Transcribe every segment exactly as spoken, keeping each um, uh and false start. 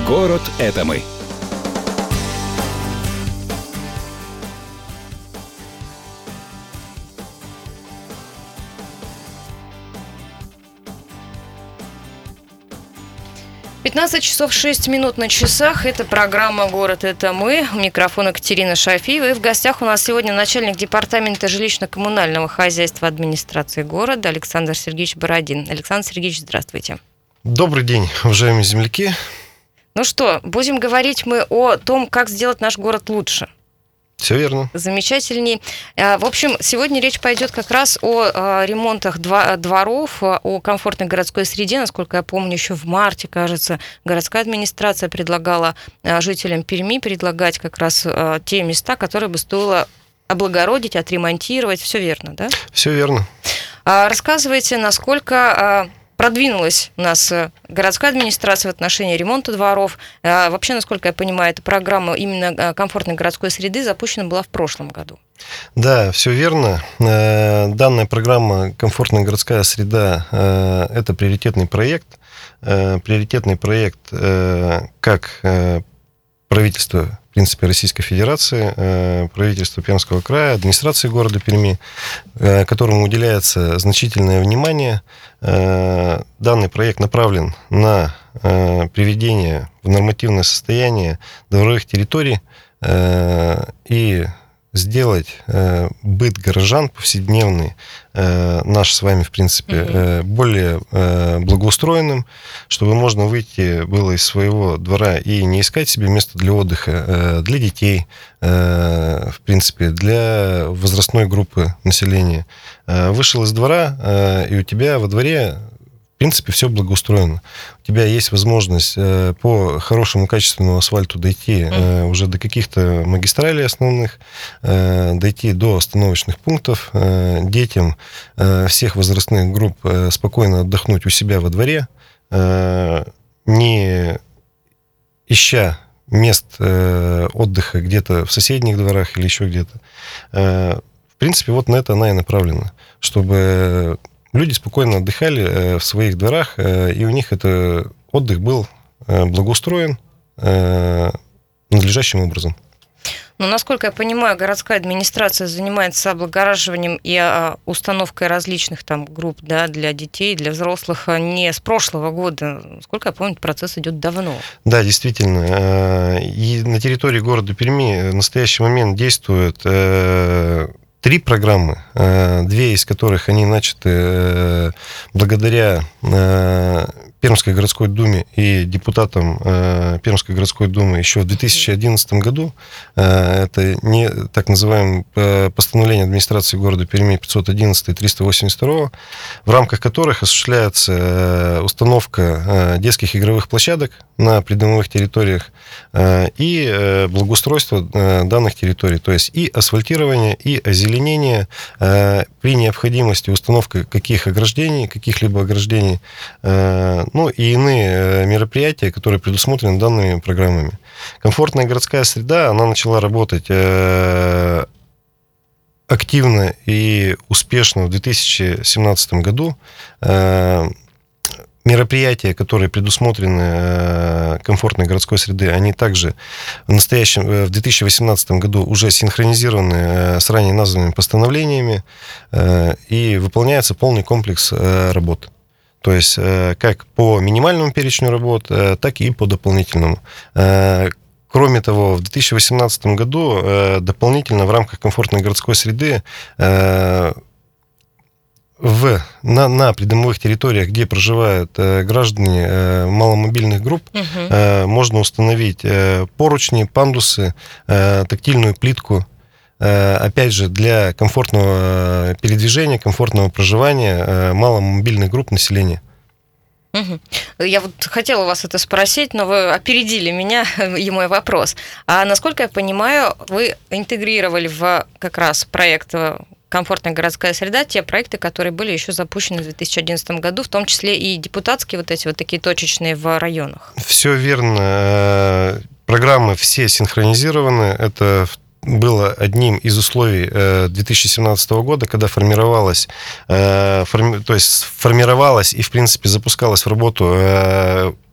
Город — это мы. пятнадцать часов шесть минут на часах. Это программа «Город — это мы». У микрофона Катерина Шафиева. И в гостях у нас сегодня начальник департамента жилищно-коммунального хозяйства администрации города Александр Сергеевич Бородин. Александр Сергеевич, здравствуйте. Добрый день, уважаемые земляки. Ну что, будем говорить мы о том, как сделать наш город лучше. Все верно. Замечательней. В общем, сегодня речь пойдет как раз о ремонтах дворов, о комфортной городской среде. Насколько я помню, еще в марте, кажется, городская администрация предлагала жителям Перми предлагать как раз те места, которые бы стоило облагородить, отремонтировать. Все верно, да? Все верно. Рассказывайте, насколько продвинулась у нас городская администрация в отношении ремонта дворов. Вообще, насколько я понимаю, эта программа именно комфортной городской среды запущена была в прошлом году. Да, все верно. Данная программа «Комфортная городская среда» – это приоритетный проект. Приоритетный проект как правительства, в принципе, Российской Федерации, правительства Пермского края, администрации города Перми, которому уделяется значительное внимание. Данный проект направлен на приведение в нормативное состояние дворовых территорий и сделать быт горожан повседневный, наш с вами, в принципе, угу. более благоустроенным, чтобы можно выйти было из своего двора и не искать себе место для отдыха, для детей, в принципе, для возрастной группы населения. Вышел из двора, и у тебя во дворе в принципе, все благоустроено. У тебя есть возможность по хорошему качественному асфальту дойти mm. уже до каких-то магистралей основных, дойти до остановочных пунктов, детям всех возрастных групп спокойно отдохнуть у себя во дворе, не ища мест отдыха где-то в соседних дворах или еще где-то. В принципе, вот на это она и направлена, чтобы люди спокойно отдыхали в своих дворах, и у них это отдых был благоустроен надлежащим образом. Ну, насколько я понимаю, городская администрация занимается облагораживанием и установкой различных там групп, да, для детей, для взрослых не с прошлого года. Насколько я помню, процесс идет давно. Да, действительно. И на территории города Перми в настоящий момент действует три программы, две из которых они начаты благодаря Пермской городской думе и депутатам Пермской городской думы еще в две тысячи одиннадцатом году. Это не так называемое постановление администрации города Перми пятьсот одиннадцать и триста восемьдесят два, в рамках которых осуществляется установка детских игровых площадок на придомовых территориях и благоустройство данных территорий, то есть и асфальтирование, и озеленение, при необходимости установка каких ограждений, каких-либо ограждений, ну и иные мероприятия, которые предусмотрены данными программами. Комфортная городская среда, она начала работать активно и успешно в две тысячи семнадцатом году. Мероприятия, которые предусмотрены комфортной городской среды, они также в настоящем, в две тысячи восемнадцатом году уже синхронизированы с ранее названными постановлениями, и выполняется полный комплекс работ. То есть как по минимальному перечню работ, так и по дополнительному. Кроме того, в две тысячи восемнадцатом году дополнительно в рамках комфортной городской среды В, на, на придомовых территориях, где проживают э, граждане э, маломобильных групп, угу. э, можно установить э, поручни, пандусы, э, тактильную плитку. Э, опять же, для комфортного передвижения, комфортного проживания э, маломобильных групп населения. Угу. Я вот хотела вас это спросить, но вы опередили меня и мой вопрос. А насколько я понимаю, вы интегрировали в как раз проект «Комфортная городская среда» те проекты, которые были еще запущены в две тысячи одиннадцатом году, в том числе и депутатские вот эти вот такие точечные в районах. Все верно. Программы все синхронизированы. Это было одним из условий две тысячи семнадцатого года, когда формировалась, форми, то есть формировалась и, в принципе, запускалась в работу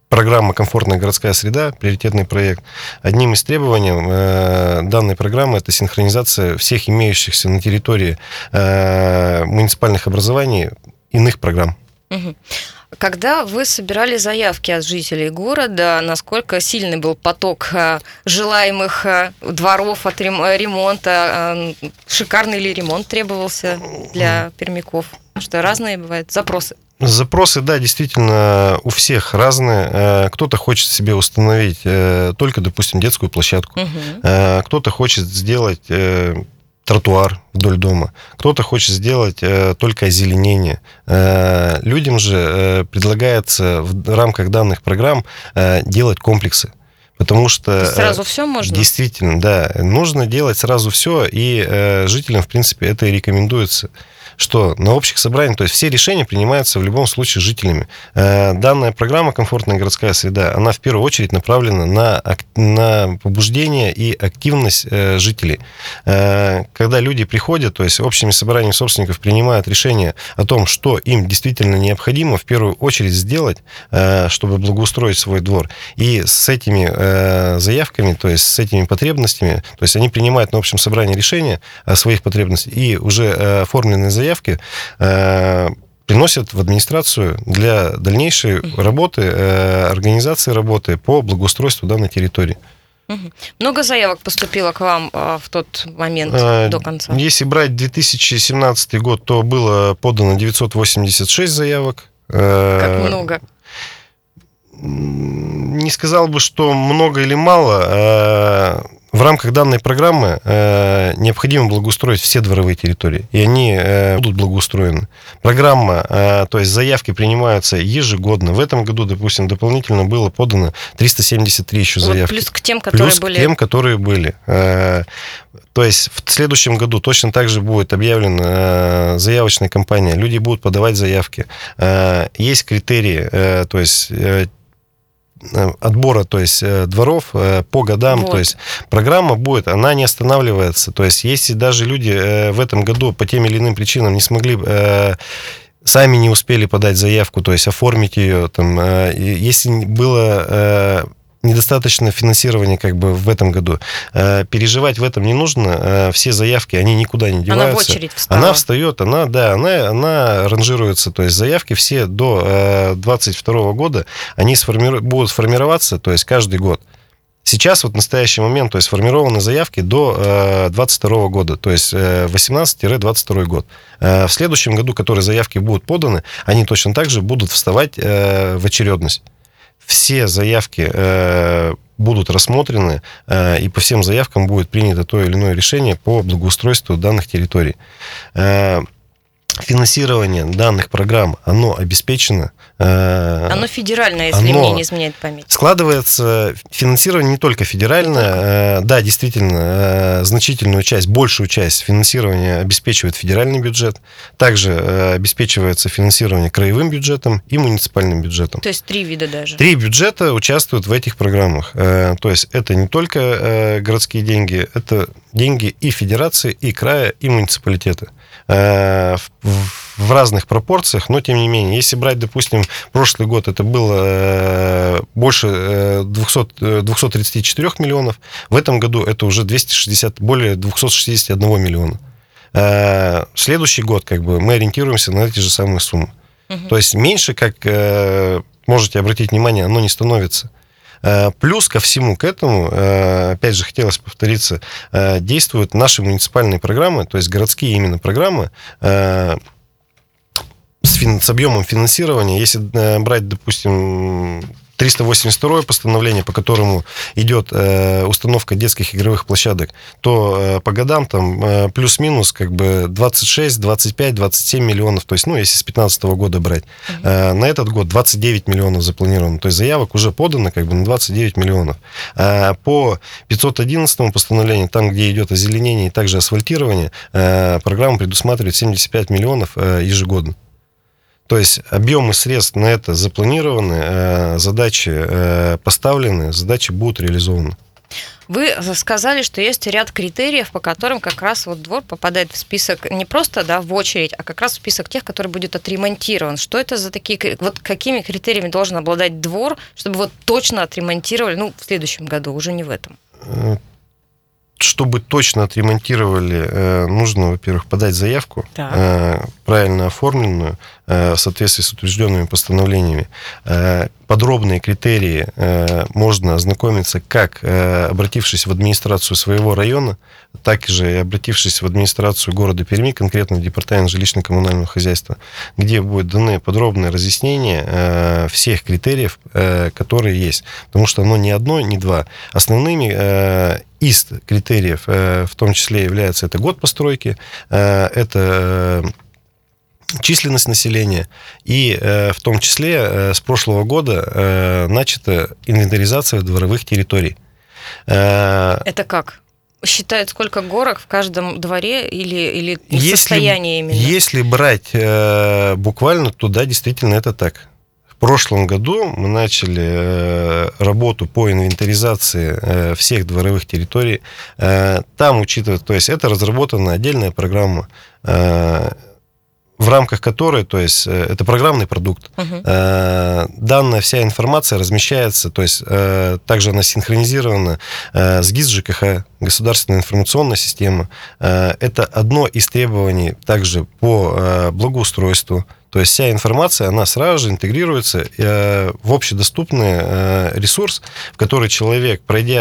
программа «Комфортная городская среда», приоритетный проект. Одним из требований э, данной программы это синхронизация всех имеющихся на территории э, муниципальных образований иных программ. Угу. Когда вы собирали заявки от жителей города, насколько сильный был поток желаемых дворов от ремонта? Шикарный ли ремонт требовался для пермяков? Что разные бывают запросы? Запросы, да, действительно, у всех разные. Кто-то хочет себе установить только, допустим, детскую площадку. Угу. Кто-то хочет сделать тротуар вдоль дома. Кто-то хочет сделать э, только озеленение. Э, людям же э, предлагается в рамках данных программ э, делать комплексы. Потому что... Сразу все можно? Действительно, да. Нужно делать сразу все, и э, жителям, в принципе, это и рекомендуется. Что на общих собраниях, то есть все решения принимаются в любом случае жителями. Данная программа «Комфортная городская среда», она в первую очередь направлена на, на побуждение и активность жителей. Когда люди приходят, то есть общими собраниями собственников принимают решение о том, что им действительно необходимо в первую очередь сделать, чтобы благоустроить свой двор. И с этими заявками, то есть с этими потребностями, то есть они принимают на общем собрании решение о своих потребностях, и уже оформленные заявки заявки э, приносят в администрацию для дальнейшей работы, э, организации работы по благоустройству данной территории. Много заявок поступило к вам э, в тот момент э, до конца? Если брать две тысячи семнадцатый год, то было подано девятьсот восемьдесят шесть заявок. Э, как много? Не сказал бы, что много или мало. Э, В рамках данной программы э, необходимо благоустроить все дворовые территории, и они э, будут благоустроены. Программа, э, то есть заявки принимаются ежегодно. В этом году, допустим, дополнительно было подано триста семьдесят три еще заявки. Вот плюс к тем, которые плюс были. Плюс к тем, которые были. Э, то есть в следующем году точно так же будет объявлена э, заявочная кампания. Люди будут подавать заявки. Э, есть критерии, э, то есть... Э, отбора, то есть дворов по годам, вот. То есть программа будет, она не останавливается, то есть если даже люди в этом году по тем или иным причинам не смогли, сами не успели подать заявку, то есть оформить ее, там, если было недостаточно финансирования как бы в этом году. Переживать в этом не нужно. Все заявки, они никуда не деваются. Она в очередь встала. Она встает, она, да, она, она ранжируется. То есть заявки все до двадцать второго года, они сформиру... будут формироваться, то есть каждый год. Сейчас вот в настоящий момент, то есть сформированы заявки до двадцать второго года, то есть восемнадцатый - двадцать второй год. В следующем году, которые заявки будут поданы, они точно так же будут вставать в очередность. Все заявки э, будут рассмотрены, э, и по всем заявкам будет принято то или иное решение по благоустройству данных территорий. Э, финансирование данных программ, оно обеспечено. Э, оно федеральное, если оно мне не изменяет память. Складывается финансирование не только федеральное, э, да, действительно, э, значительную часть, большую часть финансирования обеспечивает федеральный бюджет, также э, обеспечивается финансирование краевым бюджетом и муниципальным бюджетом. То есть три вида даже. Три бюджета участвуют в этих программах. Э, то есть это не только э, городские деньги, это деньги и федерации, и края, и муниципалитета. Э, в, в разных пропорциях, но тем не менее, если брать, допустим, прошлый год это было больше двести тридцать четыре миллионов, в этом году это уже двести шестьдесят, более двести шестьдесят один миллиона. Следующий год как бы мы ориентируемся на эти же самые суммы. Угу. То есть меньше, как можете обратить внимание, оно не становится. Плюс ко всему к этому, опять же, хотелось повториться, действуют наши муниципальные программы, то есть городские именно программы, с, фин... с объемом финансирования. Если брать, допустим, триста восемьдесят второе постановление, по которому идет э, установка детских игровых площадок, то э, по годам там э, плюс-минус как бы двадцать шесть, двадцать пять, двадцать семь миллионов, то есть, ну, если с пятнадцатого года брать, э, на этот год двадцать девять миллионов запланировано, то есть заявок уже подано как бы на двадцать девять миллионов. Э, по пятьсот одиннадцатому постановлению, там, где идет озеленение и также асфальтирование, э, программа предусматривает семьдесят пять миллионов э, ежегодно. То есть объемы средств на это запланированы, задачи поставлены, задачи будут реализованы. Вы сказали, что есть ряд критериев, по которым как раз вот двор попадает в список не просто, да, в очередь, а как раз в список тех, который будет отремонтирован. Что это за такие, вот какими критериями должен обладать двор, чтобы вот точно отремонтировали, ну, в следующем году, уже не в этом? Чтобы точно отремонтировали, нужно, во-первых, подать заявку, так. правильно оформленную, в соответствии с утвержденными постановлениями. Подробные критерии можно ознакомиться, как обратившись в администрацию своего района, так же и обратившись в администрацию города Перми, конкретно в департамент жилищно-коммунального хозяйства, где будут даны подробные разъяснения всех критериев, которые есть. Потому что оно не одно, не два. Основными из критериев в том числе является это год постройки, это численность населения, и э, в том числе э, с прошлого года э, начата инвентаризация дворовых территорий. Э, Это как? Считают, сколько горок в каждом дворе или, или если, состояние именно? Если брать э, буквально, то да, действительно это так. В прошлом году мы начали э, работу по инвентаризации э, всех дворовых территорий. Э, там учитывать, то есть это разработана отдельная программа, э, в рамках которой, то есть это программный продукт, uh-huh. данная вся информация размещается, то есть также она синхронизирована с ГИС ЖКХ, государственная информационная система. Это одно из требований также по благоустройству. То есть вся информация, она сразу же интегрируется в общедоступный ресурс, в который человек,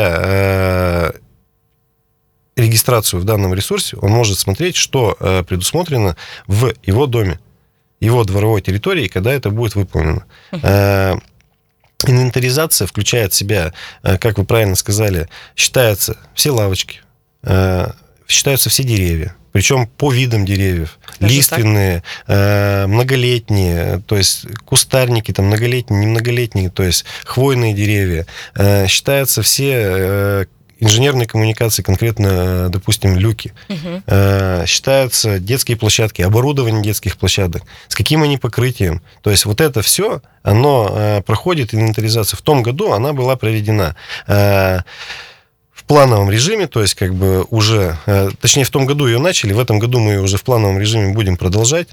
пройдя регистрацию в данном ресурсе, он может смотреть, что предусмотрено в его доме, его дворовой территории, когда это будет выполнено. Uh-huh. Инвентаризация включает в себя, как вы правильно сказали, считаются все лавочки, считаются все деревья, причем по видам деревьев. Даже лиственные, так? Многолетние, то есть кустарники, там, многолетние, немноголетние, то есть хвойные деревья. Считаются все инженерные коммуникации, конкретно, допустим, люки. Угу. Считаются детские площадки, оборудование детских площадок, с каким они покрытием. То есть вот это все, оно проходит инвентаризацию. В том году она была проведена в плановом режиме, то есть как бы уже, точнее, в том году ее начали, в этом году мы ее уже в плановом режиме будем продолжать.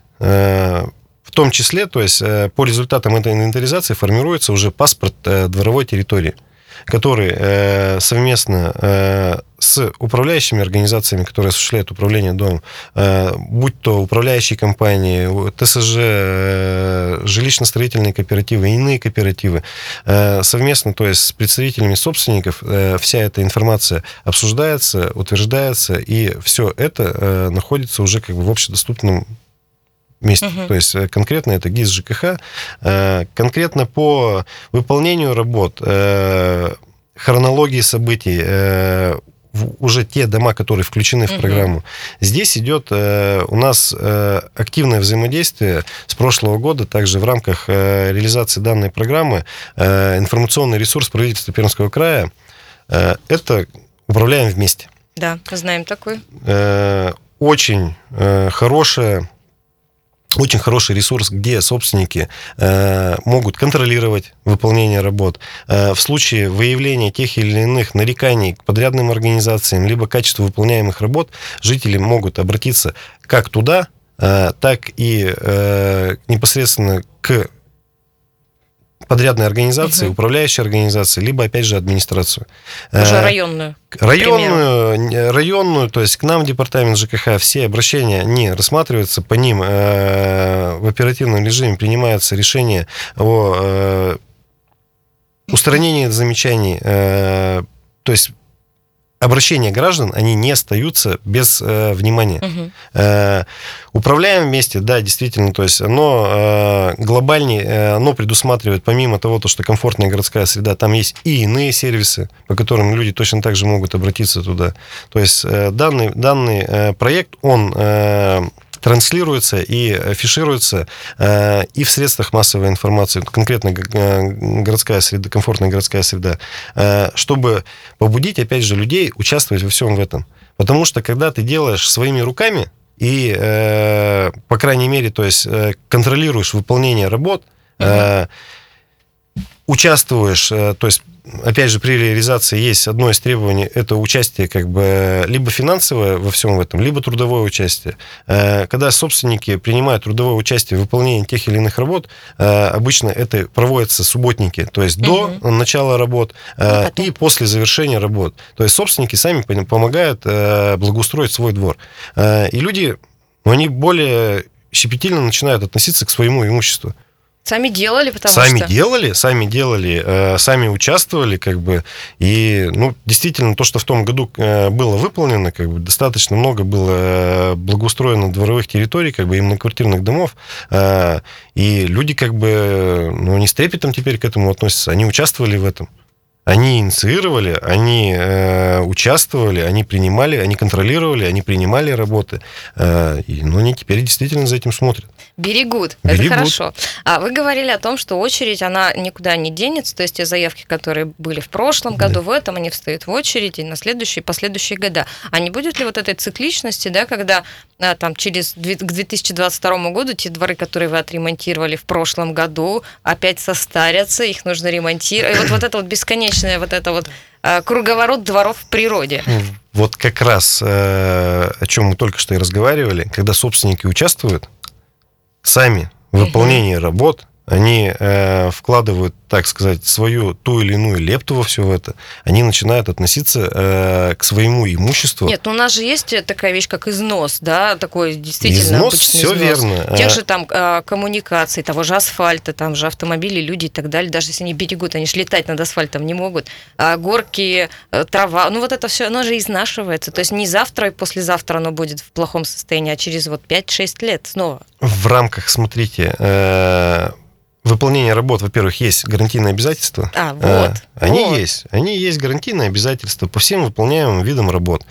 В том числе, то есть по результатам этой инвентаризации формируется уже паспорт дворовой территории, который э, совместно э, с управляющими организациями, которые осуществляют управление домом, э, будь то управляющие компании, ТСЖ, э, жилищно-строительные кооперативы, иные кооперативы, э, совместно, то есть с представителями собственников, э, вся эта информация обсуждается, утверждается, и все это э, находится уже как бы в общедоступном месте. Uh-huh. То есть конкретно это ГИС ЖКХ. Конкретно по выполнению работ, хронологии событий, уже те дома, которые включены в uh-huh. программу. Здесь идет у нас активное взаимодействие с прошлого года, также в рамках реализации данной программы. Информационный ресурс правительства Пермского края – это «Управляем вместе». Да, знаем такой. Очень хорошая Очень хороший ресурс, где собственники э, могут контролировать выполнение работ. Э, в случае выявления тех или иных нареканий к подрядным организациям, либо качеству выполняемых работ, жители могут обратиться как туда, э, так и э, непосредственно к подрядной организации, угу. управляющей организации, либо, опять же, администрацию. Уже районную. Районную, районную, то есть к нам в департамент ЖКХ все обращения не рассматриваются, по ним э, в оперативном режиме принимаются решения о э, устранении замечаний, э, то есть обращения граждан, они не остаются без э, внимания. Угу. Э, управляем вместе, да, действительно, то есть оно э, глобальнее, э, оно предусматривает, помимо того, то, что комфортная городская среда, там есть и иные сервисы, по которым люди точно так же могут обратиться туда. То есть э, данный, данный э, проект, он э, транслируется и афишируется э, и в средствах массовой информации, конкретно э, городская среда, комфортная городская среда, э, чтобы побудить, опять же, людей участвовать во всем в этом. Потому что, когда ты делаешь своими руками и, э, по крайней мере, то есть, э, контролируешь выполнение работ, э, участвуешь, то есть, опять же, при реализации есть одно из требований, это участие как бы либо финансовое во всем этом, либо трудовое участие. Когда собственники принимают трудовое участие в выполнении тех или иных работ, обычно это проводятся субботники, то есть до угу. начала работ ну, и после завершения работ. То есть собственники сами помогают благоустроить свой двор. И люди, они более щепетильно начинают относиться к своему имуществу. Сами делали, потому сами что... Сами делали, сами делали, э, сами участвовали, как бы, и, ну, действительно, то, что в том году э, было выполнено, как бы, достаточно много было благоустроено дворовых территорий, как бы, именно квартирных домов, э, и люди, как бы, ну, они с трепетом теперь к этому относятся, они участвовали в этом. Они инициировали, они э, участвовали, они принимали, они контролировали, они принимали работы. Э, и, ну, они теперь действительно за этим смотрят. Берегут. Берегут. Это хорошо. А вы говорили о том, что очередь, она никуда не денется. То есть те заявки, которые были в прошлом году, да. в этом, они встают в очередь и на следующие, последующие года. А не будет ли вот этой цикличности, да, когда а, там, через к две тысячи двадцать второму году те дворы, которые вы отремонтировали в прошлом году, опять состарятся, их нужно ремонтировать. И вот, вот это вот бесконечное вот это вот а, круговорот дворов в природе. Вот как раз э, о чем мы только что и разговаривали, когда собственники участвуют, сами в выполнении угу. работ, они э, вкладывают, так сказать, свою ту или иную лепту во все это, они начинают относиться э, к своему имуществу. Нет, ну у нас же есть такая вещь, как износ, да, такой действительно износ, обычный все износ. верно. Тех же там э, коммуникаций, того же асфальта, там же автомобили, люди и так далее, даже если они берегут, они же летать над асфальтом не могут, а горки, э, трава, ну вот это все, оно же изнашивается, то есть не завтра и послезавтра оно будет в плохом состоянии, а через вот пять-шесть лет снова. В рамках, смотрите, э, выполнение работ, во-первых, есть гарантийные обязательства. А, вот. Они вот. есть. Они есть гарантийные обязательства по всем выполняемым видам работ.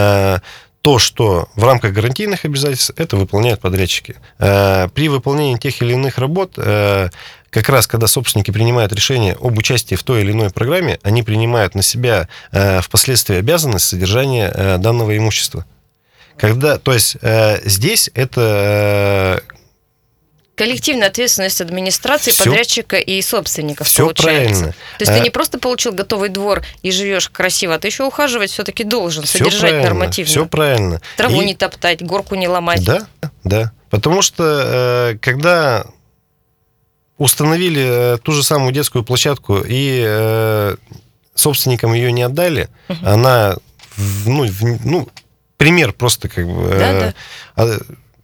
То, что в рамках гарантийных обязательств, это выполняют подрядчики. При выполнении тех или иных работ, как раз когда собственники принимают решение об участии в той или иной программе, они принимают на себя впоследствии обязанность содержания данного имущества. Когда, то есть здесь это... Коллективная ответственность администрации, все, подрядчика и собственников, все получается. Правильно. То есть а... ты не просто получил готовый двор и живешь красиво, а ты еще ухаживать все-таки должен, все содержать правильно, нормативно. Все правильно. Траву и... не топтать, горку не ломать. Да, да. Потому что когда установили ту же самую детскую площадку и собственникам ее не отдали, угу. она, ну, ну, пример просто как бы... Да, да.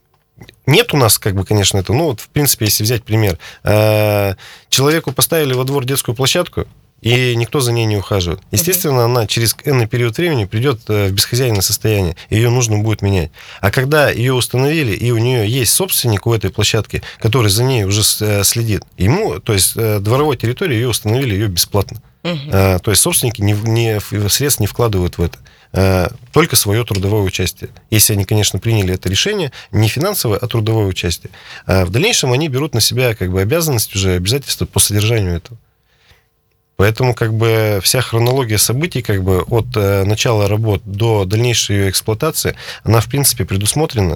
Нет у нас, как бы, конечно, это, ну, вот, в принципе, если взять пример, человеку поставили во двор детскую площадку, и никто за ней не ухаживает. Естественно, она через энный период времени придет в бесхозяйное состояние, и ее нужно будет менять. А когда ее установили, и у нее есть собственник у этой площадки, который за ней уже следит, ему, то есть дворовой территории ее установили ее бесплатно. Угу. То есть собственники не, не, средств не вкладывают в это. Только свое трудовое участие. Если они, конечно, приняли это решение, не финансовое, а трудовое участие. А в дальнейшем они берут на себя как бы обязанность, уже обязательства по содержанию этого. Поэтому как бы вся хронология событий как бы от э, начала работ до дальнейшей ее эксплуатации, она в принципе предусмотрена,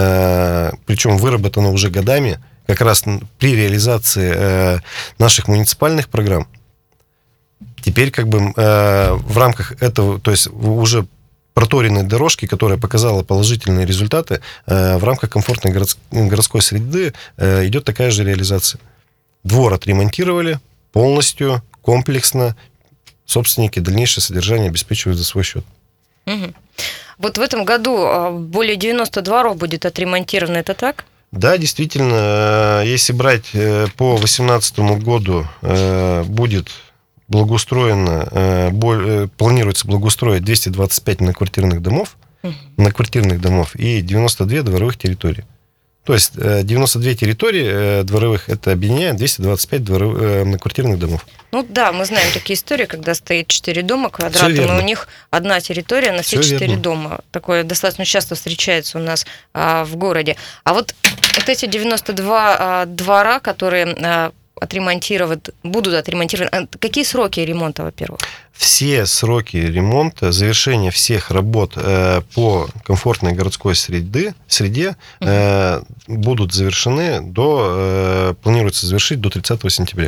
э, причем выработана уже годами, как раз при реализации э, наших муниципальных программ. Теперь как бы э, в рамках этого, то есть уже проторенной дорожки, которая показала положительные результаты, э, в рамках комфортной городской, городской среды э, идет такая же реализация. Двор отремонтировали полностью, комплексно, собственники дальнейшее содержание обеспечивают за свой счет. Угу. Вот в этом году более девяносто дворов будет отремонтировано, это так? Да, действительно, если брать по две тысячи восемнадцатому году, будет благоустроено, планируется благоустроить двести двадцать пять многоквартирных домов, угу. многоквартирных домов и девяносто две дворовых территорий. То есть девяносто две территории дворовых, это объединяет двести двадцать пять дворовых, многоквартирных домов. Ну да, мы знаем такие истории, когда стоит четыре дома квадратом, и у них одна территория на все четыре дома. Такое достаточно часто встречается у нас а, в городе. А вот, вот эти девяносто два а, двора, которые а, отремонтировать, будут отремонтированы, какие сроки ремонта, во-первых? Все сроки ремонта, завершения всех работ э, по комфортной городской среде, среде э, будут завершены до, э, планируется завершить до тридцатого сентября.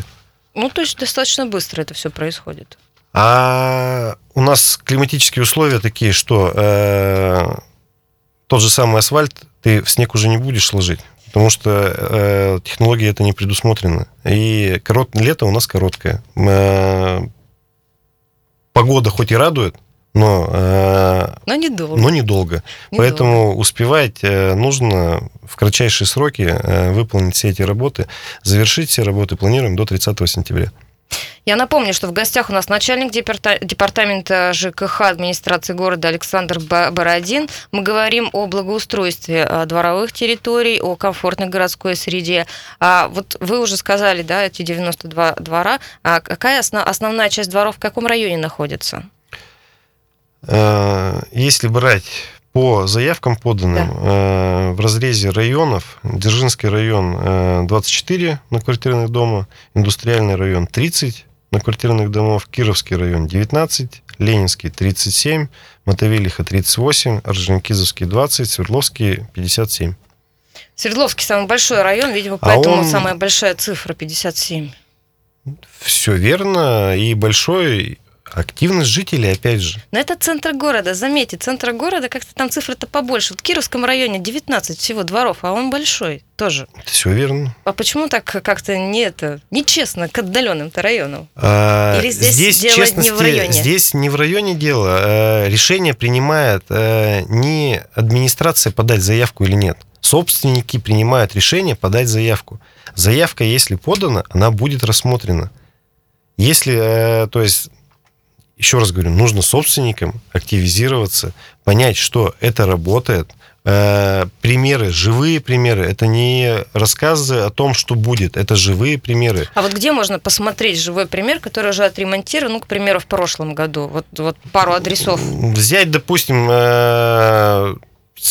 Ну, то есть достаточно быстро это все происходит. А у нас климатические условия такие, что э, тот же самый асфальт ты в снег уже не будешь ложить, потому что э, технологии это не предусмотрены. И корот... лето у нас короткое. Э, погода хоть и радует, но, э, но недолго. Но недолго. недолго. Поэтому успевать э, нужно в кратчайшие сроки э, выполнить все эти работы, завершить все работы планируем до тридцатого сентября. Я напомню, что в гостях у нас начальник департамента ЖКХ администрации города Александр Бородин. Мы говорим о благоустройстве дворовых территорий, о комфортной городской среде. А вот вы уже сказали, да, эти девяносто два двора. А какая основная часть дворов в каком районе находится? Если брать по заявкам поданным, да. В разрезе районов: Дзержинский район двадцать четыре многоквартирных дома, Индустриальный район тридцать многоквартирных домов, Кировский район девятнадцать, Ленинский тридцать семь, Мотовилиха тридцать восемь, Орджоникидзевский двадцать, Свердловский пятьдесят семь. Свердловский самый большой район, видимо, поэтому а он... самая большая цифра пятьдесят семь. Все верно, и большой. Активность жителей, опять же. Но это центр города. Заметьте, центр города, как-то там цифры-то побольше. Вот в Кировском районе девятнадцать всего дворов, а он большой тоже. Все верно. А почему так как-то не это, нечестно к отдаленным-то районам? А, Или здесь, здесь дело не в районе? Здесь не в районе дело. Решение принимает не администрация подать заявку или нет. Собственники принимают решение подать заявку. Заявка, если подана, она будет рассмотрена. Если, то есть... Еще раз говорю, нужно собственникам активизироваться, понять, что это работает. Примеры, живые примеры, это не рассказы о том, что будет, это живые примеры. А вот где можно посмотреть живой пример, который уже отремонтирован, ну, к примеру, в прошлом году? Вот, вот пару адресов. Взять, допустим, ну,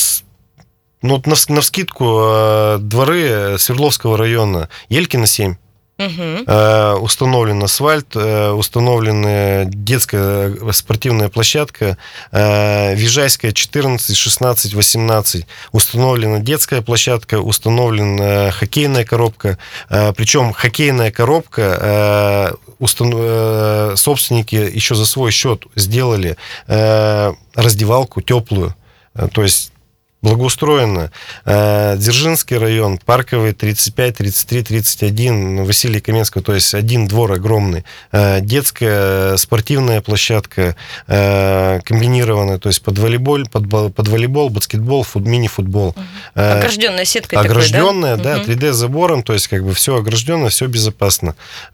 навскидку дворы Свердловского района, Елькина семь. Угу. Установлен асфальт, установлена детская спортивная площадка, Вижайская четырнадцать, шестнадцать, восемнадцать, установлена детская площадка, установлена хоккейная коробка, причем хоккейная коробка собственники еще за свой счет сделали раздевалку теплую, то есть благоустроено. Дзержинский район, Парковый тридцать пять, тридцать три, тридцать один, Василия Каменского, то есть один двор огромный. Детская спортивная площадка комбинированная, то есть под волейбол, под, под волейбол, баскетбол, фут, мини-футбол. Огражденная сеткой. Огражденная, такой, да, да, три дэ-забором, то есть как бы все огражденно, все безопасно.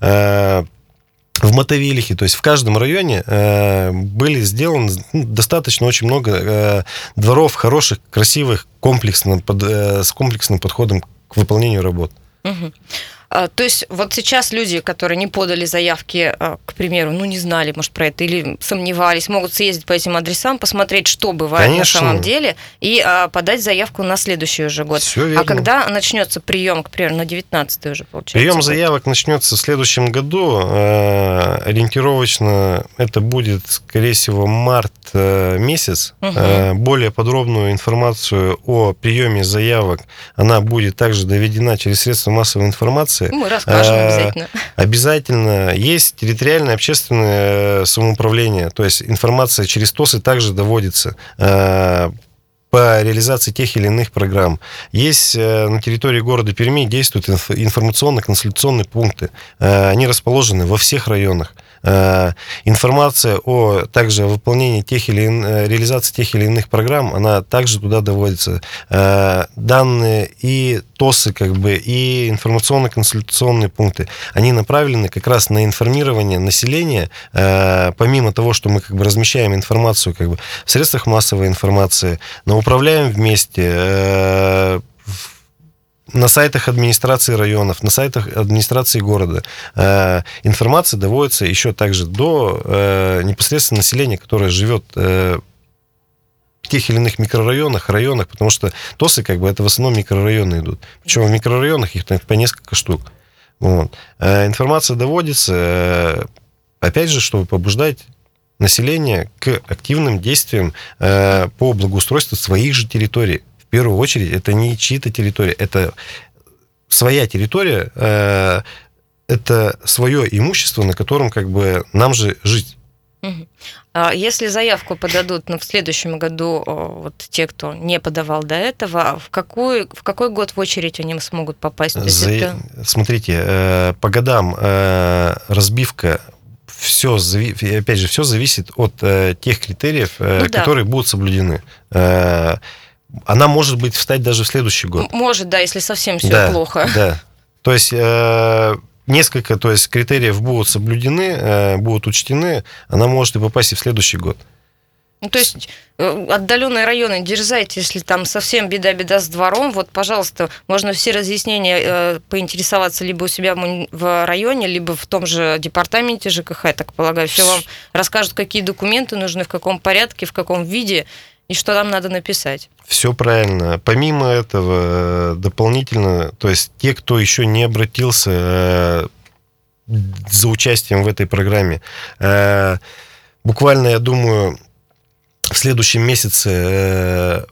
В Мотовилихе, то есть в каждом районе э, были сделаны ну, достаточно очень много э, дворов хороших, красивых, комплексно, под, э, с комплексным подходом к выполнению работ. Угу. А, то есть вот сейчас люди, которые не подали заявки, к примеру, ну не знали, может, про это, или сомневались, могут съездить по этим адресам, посмотреть, что бывает Конечно. На самом деле, и а, подать заявку на следующий уже год. Все верно. А когда начнется прием, к примеру, на девятнадцатый уже получается? Прием год? заявок начнется в следующем году. Ориентировочно это будет, скорее всего, март месяц. Угу. Более подробную информацию о приеме заявок она будет также доведена через средства массовой информации. Мы расскажем обязательно. Обязательно. Есть территориальное общественное самоуправление, то есть информация через ТОСы также доводится по реализации тех или иных программ. Есть на территории города Перми действуют информационно-консультационные пункты. Они расположены во всех районах. Информация о также о выполнении тех или иных, реализации тех или иных программ, она также туда доводится. Данные и ТОСы, как бы, и информационно-консультационные пункты, они направлены как раз на информирование населения, помимо того, что мы как бы размещаем информацию как бы в средствах массовой информации, на управляем вместе, на сайтах администрации районов, на сайтах администрации города. Информация доводится еще также до непосредственно населения, которое живет в тех или иных микрорайонах, районах, потому что ТОСы, как бы, это в основном микрорайоны идут. Причем в микрорайонах их по несколько штук. Вот. Информация доводится, опять же, чтобы побуждать население к активным действиям по благоустройству своих же территорий. В первую очередь, это не чьи-то территории, это своя территория, это свое имущество, на котором как бы нам же жить. А если заявку подадут ну, в следующем году вот те, кто не подавал до этого, в какой, в какой год в очередь они смогут попасть? За... Это... Смотрите, по годам разбивка, все, опять же, все зависит от тех критериев, ну, которые да. будут соблюдены. Она может быть встать даже в следующий год. Может, да, если совсем все да, плохо. Да. То есть несколько, то есть критериев будут соблюдены, будут учтены, она может и попасть и в следующий год. Ну, то есть отдаленные районы, дерзайте, если там совсем беда-беда с двором, вот, пожалуйста, можно все разъяснения поинтересоваться либо у себя в районе, либо в том же департаменте ЖКХ, я так полагаю, все вам расскажут, какие документы нужны, в каком порядке, в каком виде, и что там надо написать. Все правильно. Помимо этого, дополнительно, то есть те, кто еще не обратился за участием в этой программе, буквально, я думаю, в следующем месяце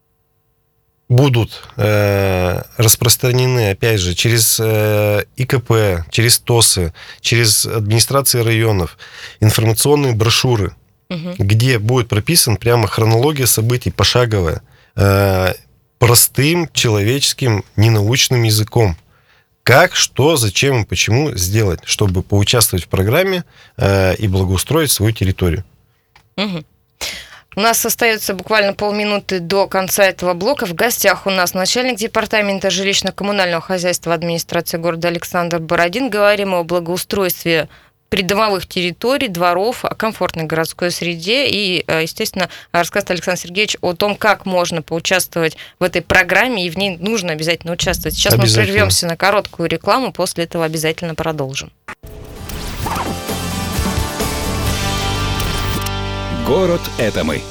будут распространены, опять же, через ИКП, через ТОСы, через администрации районов информационные брошюры, угу. где будет прописан прямо хронология событий пошаговая, простым человеческим ненаучным языком. Как, что, зачем и почему сделать, чтобы поучаствовать в программе и благоустроить свою территорию. Угу. У нас остается буквально полминуты до конца этого блока. В гостях у нас начальник департамента жилищно-коммунального хозяйства администрации города Александр Бородин. Говорим о благоустройстве придомовых территорий, дворов, о комфортной городской среде и, естественно, расскажет Александр Сергеевич о том, как можно поучаствовать в этой программе, и в ней нужно обязательно участвовать. Сейчас мы прервемся на короткую рекламу, после этого обязательно продолжим. Город – это мы.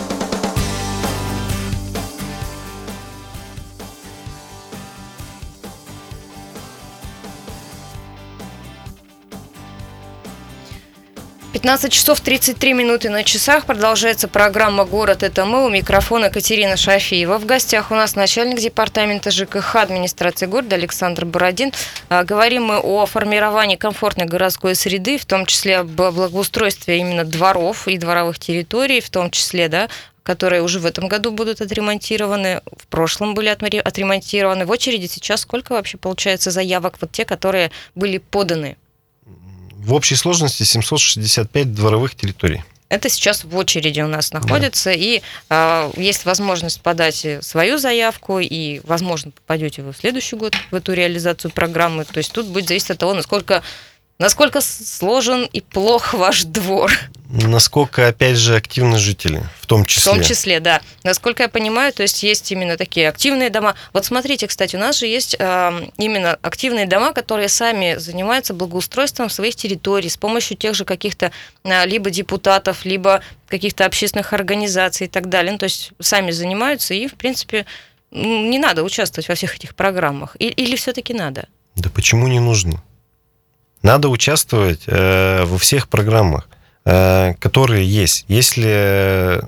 пятнадцать часов тридцать три минуты на часах. Продолжается программа «Город – это мы». У микрофона Катерина Шафиева. В гостях у нас начальник департамента ЖКХ администрации города Александр Бородин. Говорим мы о формировании комфортной городской среды, в том числе об благоустройстве именно дворов и дворовых территорий, в том числе, да, которые уже в этом году будут отремонтированы, в прошлом были отремонтированы. В очереди сейчас сколько вообще получается заявок, вот те, которые были поданы? В общей сложности семьсот шестьдесят пять дворовых территорий. Это сейчас в очереди у нас находится, да. И э, есть возможность подать свою заявку, и, возможно, попадете вы в следующий год в эту реализацию программы. То есть тут будет зависеть от того, насколько, насколько сложен и плох ваш двор. Насколько, опять же, активны жители, в том числе. В том числе, да. Насколько я понимаю, то есть есть именно такие активные дома. Вот смотрите, кстати, у нас же есть э, именно активные дома, которые сами занимаются благоустройством своих территорий с помощью тех же каких-то э, либо депутатов, либо каких-то общественных организаций и так далее. Ну, то есть сами занимаются, и, в принципе, не надо участвовать во всех этих программах. И, или все-таки надо? Да почему не нужно? Надо участвовать э, во всех программах, которые есть. Если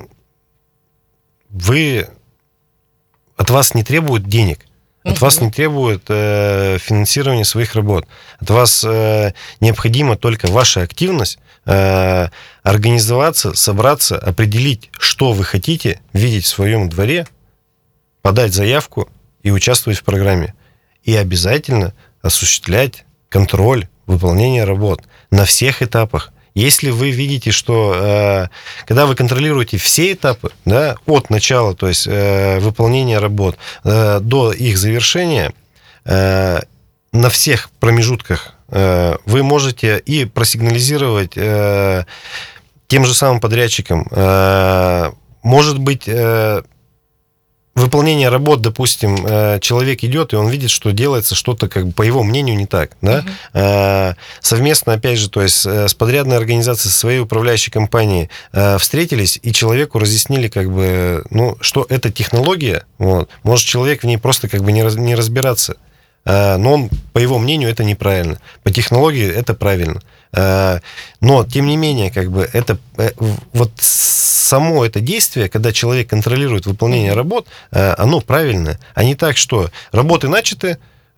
вы, от вас не требуют денег, от uh-huh. вас не требуют э, финансирования своих работ, от вас э, необходима только ваша активность, э, организоваться, собраться, определить, что вы хотите видеть в своем дворе, подать заявку и участвовать в программе. И обязательно осуществлять контроль выполнения работ на всех этапах. Если вы видите, что э, когда вы контролируете все этапы, да, от начала, то есть э, выполнения работ э, до их завершения, э, на всех промежутках э, вы можете и просигнализировать э, тем же самым подрядчикам. Э, может быть, э, выполнение работ, допустим, человек идет, и он видит, что делается что-то, как бы, по его мнению, не так. Да? Uh-huh. Совместно, опять же, то есть с подрядной организацией, со своей управляющей компанией встретились, и человеку разъяснили, как бы, ну, что это технология. Вот. Может, человек в ней просто как бы не, раз, не разбираться. Но он, по его мнению, это неправильно. По технологии это правильно. Но, тем не менее, как бы это, вот само это действие, когда человек контролирует выполнение работ, оно правильное. А не так, что работы начаты,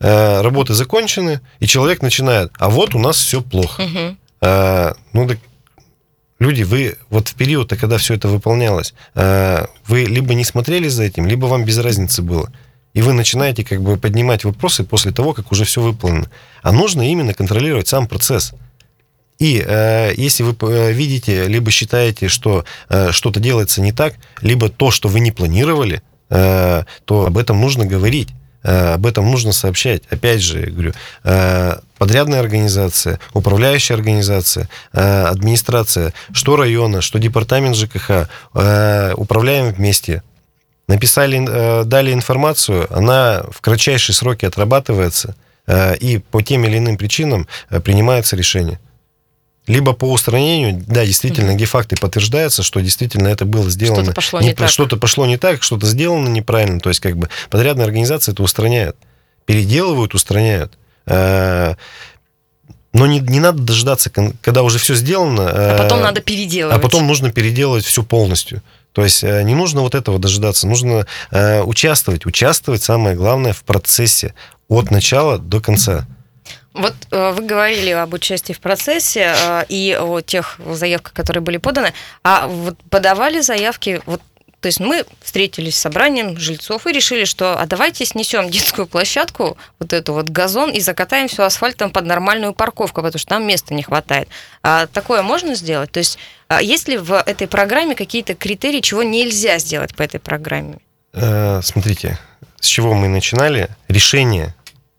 работы закончены, и человек начинает, а вот у нас все плохо. Угу. А, ну, так, люди, вы вот в период, когда все это выполнялось, вы либо не смотрели за этим, либо вам без разницы было. И вы начинаете как бы поднимать вопросы после того, как уже все выполнено. А нужно именно контролировать сам процесс. И э, если вы видите, либо считаете, что э, что-то делается не так, либо то, что вы не планировали, э, то об этом нужно говорить, э, об этом нужно сообщать. Опять же, я говорю, э, подрядная организация, управляющая организация, э, администрация, что района, что департамент ЖКХ, э, управляем вместе. Написали, э, дали информацию, она в кратчайшие сроки отрабатывается, э, и по тем или иным причинам э, принимается решение. Либо по устранению, да, действительно, где факты подтверждаются, что действительно это было сделано. Что-то пошло не, не так. Что-то пошло не так, что-то сделано неправильно. То есть, как бы, подрядная организация это устраняет. Переделывают, устраняют. Но не, не надо дождаться, когда уже все сделано. А потом надо переделывать. А потом нужно переделывать все полностью. То есть, не нужно вот этого дожидаться. Нужно участвовать. Участвовать, самое главное, в процессе от начала до конца. Вот э, вы говорили об участии в процессе э, и о тех заявках, которые были поданы, а вот подавали заявки, вот, то есть мы встретились с собранием жильцов и решили, что а давайте снесем детскую площадку, вот эту вот газон, и закатаем все асфальтом под нормальную парковку, потому что там места не хватает. А такое можно сделать? То есть а есть ли в этой программе какие-то критерии, чего нельзя сделать по этой программе? Э, смотрите, с чего мы начинали. Решение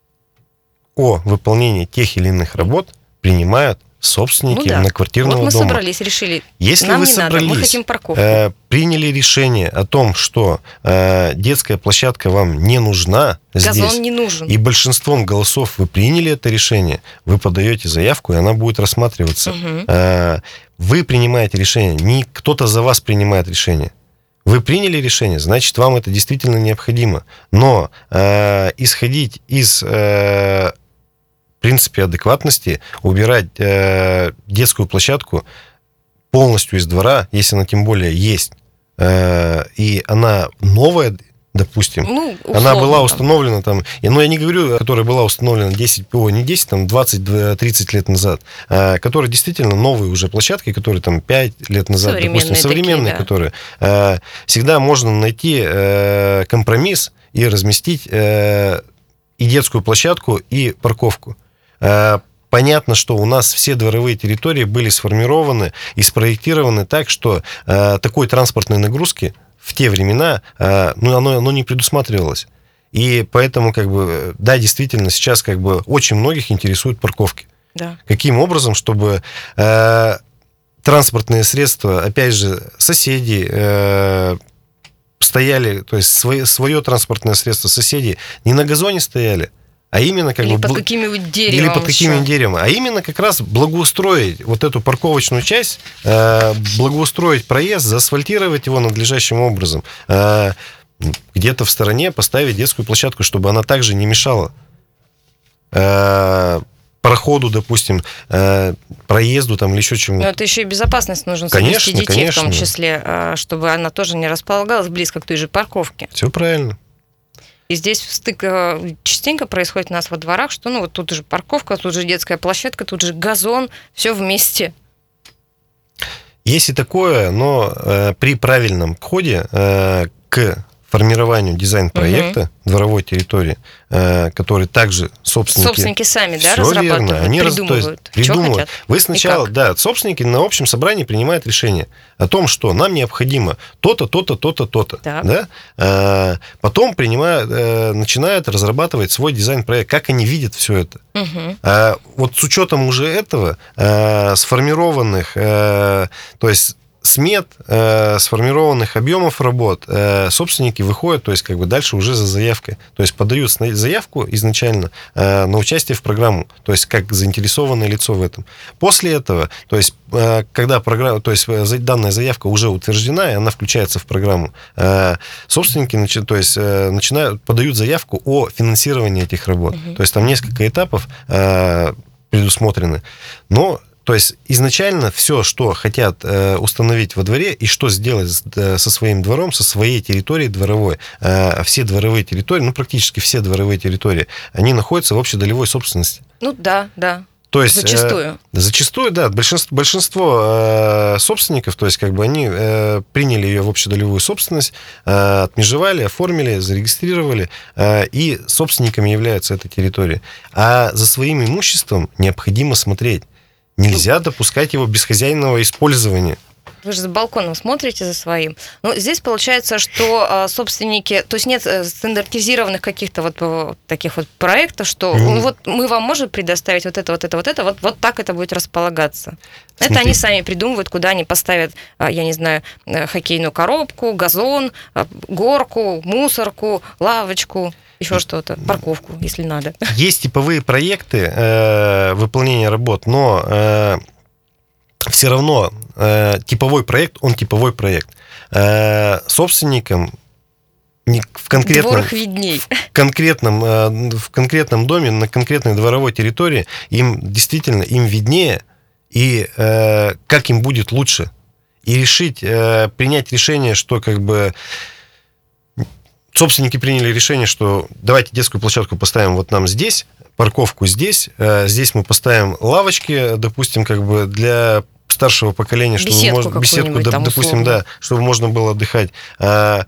о выполнении тех или иных работ принимают собственники ну да. многоквартирного дома. Вот мы дома. собрались, решили, Если нам вы не собрались, надо, мы хотим парковку. Э, приняли решение о том, что э, детская площадка вам не нужна Газон здесь, не нужен. И большинством голосов вы приняли это решение, вы подаете заявку, и она будет рассматриваться. Угу. Э, вы принимаете решение, не кто-то за вас принимает решение. Вы приняли решение, значит, вам это действительно необходимо. Но э, исходить из э, принципе адекватности, убирать э, детскую площадку полностью из двора, если она тем более есть, э, и она новая, допустим, ну, условно, она была там. установлена там, и, ну, я не говорю, которая была установлена десять, о, не десять, там, двадцать-тридцать лет назад, а, которые действительно новые уже площадки, которые там пять лет назад, современные допустим, современные, такие, да. которые, а, всегда можно найти а, компромисс и разместить а, и детскую площадку, и парковку. А, понятно, что у нас все дворовые территории были сформированы и спроектированы так, что а, такой транспортной нагрузки в те времена, ну, оно, оно не предусматривалось. И поэтому, как бы, да, действительно, сейчас как бы очень многих интересуют парковки. Да. Каким образом, чтобы э, транспортные средства, опять же, соседи э, стояли, то есть свое, свое транспортное средство соседи не на газоне стояли, а именно как или бы... под каким-нибудь деревом. Или под каким-нибудь деревом. А именно как раз благоустроить вот эту парковочную часть, э, благоустроить проезд, заасфальтировать его надлежащим образом. Э, где-то в стороне поставить детскую площадку, чтобы она также не мешала э, проходу, допустим, э, проезду там, или еще чему-то. Но это еще и безопасность нужно конечно, соблюсти детей, конечно. в том числе, чтобы она тоже не располагалась близко к той же парковке. Все правильно. И здесь стык частенько происходит у нас во дворах, что ну вот тут же парковка, тут же детская площадка, тут же газон, все вместе. Есть и такое, но э, при правильном подходе э, к формированию дизайн-проекта угу. дворовой территории, э, который также собственники... Собственники сами, да, все разрабатывают, верно. Они придумывают, раз, то есть, придумывают. Хотят Вы сначала, да, собственники на общем собрании принимают решение о том, что нам необходимо то-то, то-то, то-то, то-то. Да? А, потом принимают, начинают разрабатывать свой дизайн-проект, как они видят все это. Угу. А, вот с учетом уже этого, а, сформированных, а, то есть смет, э, сформированных объемов работ, э, собственники выходят, то есть как бы дальше уже за заявкой. То есть подают заявку изначально э, на участие в программу, то есть как заинтересованное лицо в этом. После этого, то есть э, когда программа, то есть данная заявка уже утверждена, и она включается в программу, э, собственники начи, то есть, э, начинают, подают заявку о финансировании этих работ. Угу. То есть там несколько этапов э, предусмотрены. Но То есть изначально все, что хотят э, установить во дворе и что сделать с, э, со своим двором, со своей территорией дворовой, э, все дворовые территории, ну практически все дворовые территории, они находятся в общедолевой собственности. Ну да, да. То есть, зачастую. Э, зачастую, да. Большинство, большинство э, собственников, то есть как бы они э, приняли ее в общедолевую собственность, э, отмежевали, оформили, зарегистрировали, э, и собственниками являются этой территории. А за своим имуществом необходимо смотреть. Нельзя допускать его безхозяйного использования. Вы же за балконом смотрите за своим. Ну, здесь получается, что а, собственники... То есть нет стандартизированных каких-то вот, вот таких вот проектов, что mm. вот мы вам можем предоставить вот это, вот это, вот это, вот, вот так это будет располагаться. Смотри. Это они сами придумывают, куда они поставят, я не знаю, хоккейную коробку, газон, горку, мусорку, лавочку, еще что-то, парковку, если надо. Есть типовые проекты э, выполнения работ, но... Э, все равно э, типовой проект, он типовой проект. Э, собственникам в конкретном, в, конкретном, э, в конкретном доме, на конкретной дворовой территории, им действительно им виднее, и э, как им будет лучше. И решить, э, принять решение, что как бы собственники приняли решение, что давайте детскую площадку поставим вот нам здесь, парковку здесь, э, здесь мы поставим лавочки, допустим, как бы для старшего поколения, чтобы беседку, можно, беседку там, допустим, условно. да, чтобы можно было отдыхать. А,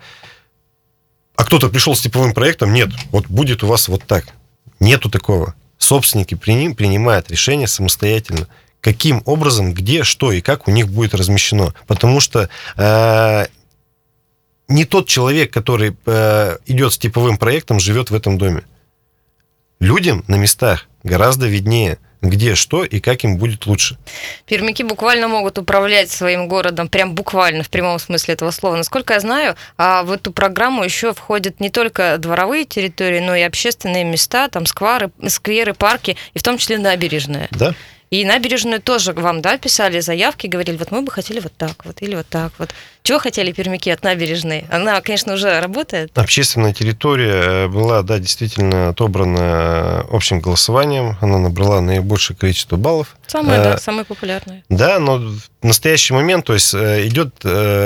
а кто-то пришел с типовым проектом, нет, вот будет у вас вот так. Нету такого. Собственники принимают решение самостоятельно, каким образом, где, что и как у них будет размещено. Потому что а, не тот человек, который а, идет с типовым проектом, живет в этом доме. Людям на местах гораздо виднее, где что и как им будет лучше. Пермяки буквально могут управлять своим городом, прям буквально, в прямом смысле этого слова. Насколько я знаю, в эту программу еще входят не только дворовые территории, но и общественные места, там скверы, скверы, парки, и в том числе набережная. Да. И набережную тоже вам, да, писали заявки, говорили, вот мы бы хотели вот так вот, или вот так вот. Чего хотели пермяки от набережной? Она, конечно, уже работает. Общественная территория была, да, действительно отобрана общим голосованием. Она набрала наибольшее количество баллов. Самая, а, да, самая популярная. Да, но в настоящий момент, то есть идет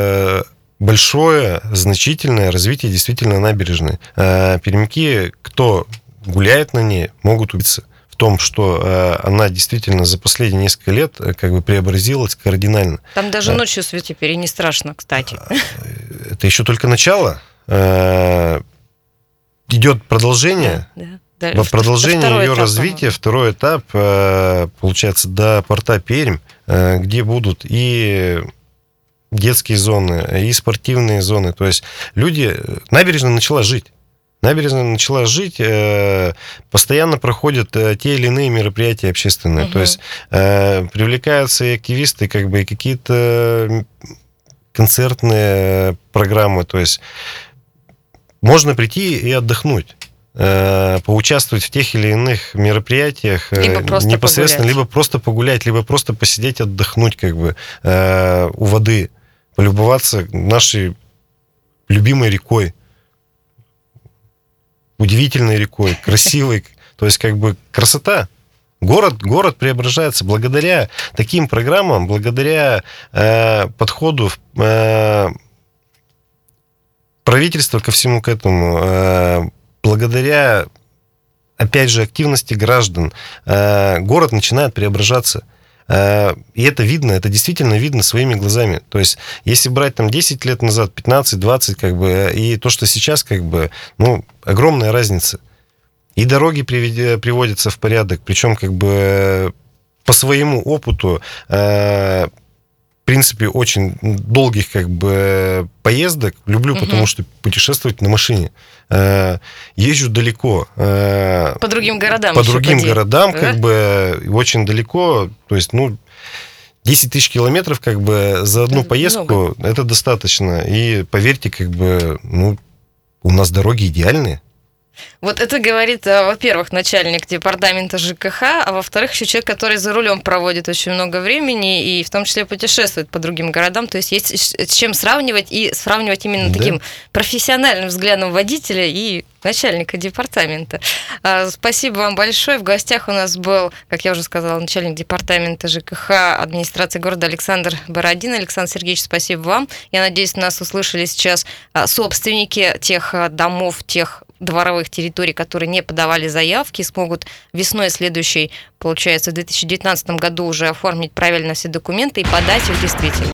большое, значительное развитие действительно набережной. Пермяки, кто гуляет на ней, могут убедиться в том, что э, она действительно за последние несколько лет как бы преобразилась кардинально. Там даже ночью свет теперь и не страшно, кстати. Это еще только начало. Э, идет продолжение. Да, да. Да. Продолжение ее этап, развития, по-моему. Второй этап, э, получается, до порта Пермь, э, где будут и детские зоны, и спортивные зоны. То есть люди... Набережная начала жить. Набережная начала жить, э, постоянно проходят э, те или иные мероприятия общественные. Угу. То есть э, привлекаются и активисты, как бы, и какие-то концертные программы. То есть можно прийти и отдохнуть, э, поучаствовать в тех или иных мероприятиях. Либо просто непосредственно, погулять. либо просто погулять, либо просто посидеть, отдохнуть как бы, э, у воды, полюбоваться нашей любимой рекой. Удивительной рекой, красивой, то есть как бы красота. Город, город преображается благодаря таким программам, благодаря э, подходу э, правительства ко всему к этому, э, благодаря, опять же, активности граждан. Э, город начинает преображаться. И это видно, это действительно видно своими глазами. То есть, если брать там десять лет назад, пятнадцать, двадцать, как бы, и то, что сейчас, как бы, ну, огромная разница. И дороги приводятся в порядок, причем, как бы, по своему опыту, в принципе, очень долгих, как бы, поездок люблю, угу. потому что путешествовать на машине. Езжу далеко. По другим городам. По другим поди. городам, да? как бы, очень далеко. То есть, ну, десять тысяч километров, как бы, за одну это поездку, много. Это достаточно. И, поверьте, как бы, ну, у нас дороги идеальные. Вот это говорит, во-первых, начальник департамента ЖКХ, а во-вторых, еще человек, который за рулем проводит очень много времени и в том числе путешествует по другим городам. То есть есть с чем сравнивать и сравнивать именно Да. таким профессиональным взглядом водителя и начальника департамента. Спасибо вам большое. В гостях у нас был, как я уже сказала, начальник департамента ЖКХ администрации города Александр Бородин. Александр Сергеевич, спасибо вам. Я надеюсь, нас услышали сейчас собственники тех домов, тех дворовых территорий, которые не подавали заявки, смогут весной следующей, получается, в две тысячи девятнадцатом году уже оформить правильно все документы и подать их действительно.